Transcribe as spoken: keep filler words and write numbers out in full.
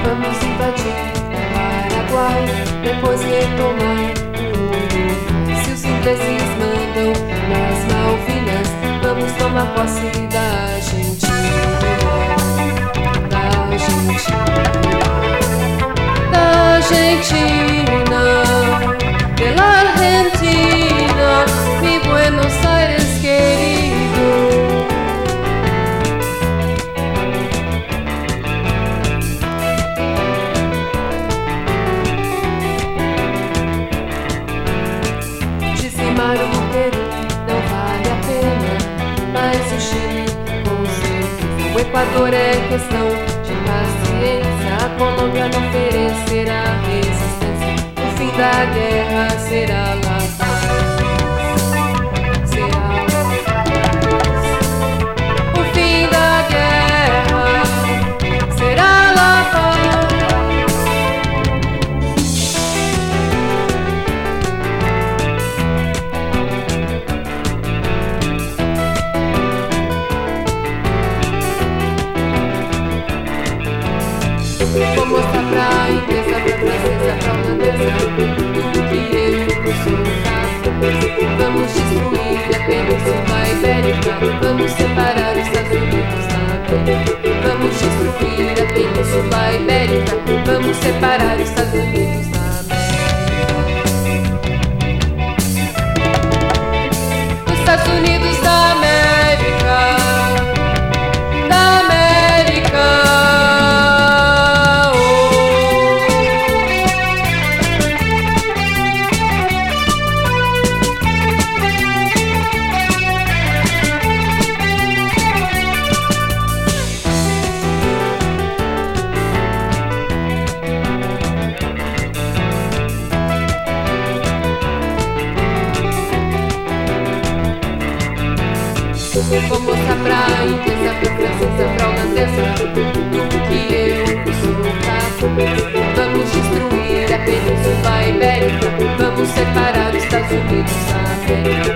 Vamos invadir o Paraguai, depois retomar tudo. Se os ingleses mandam nas Malvinas, vamos tomar posse da Argentina, da Argentina, da Argentina, de la Argentina, mi Buenos Aires querido. Dizimar o Peru não vale a pena, mas o Chile com certeza. O Equador é questão de paciência, a Colômbia não oferecerá resistência. O fim da guerra será La Paz, será La Paz. O fim da guerra será La Paz. Vou mostrar pra inglesa, pra francesa, pra holandesa tudo que eu sou capaz. Vamos destruir a Península Ibérica, vamos separar os Estados Unidos da América. Vamos destruir a Península Ibérica, vamos separar os Estados Unidos da América. Os Estados Unidos da América, da América. Vou mostrar pra inglesa, pra francesa, pra holandesa tudo que eu sou capaz. Vamos destruir a Península Ibérica, vamos separar os Estados Unidos da América.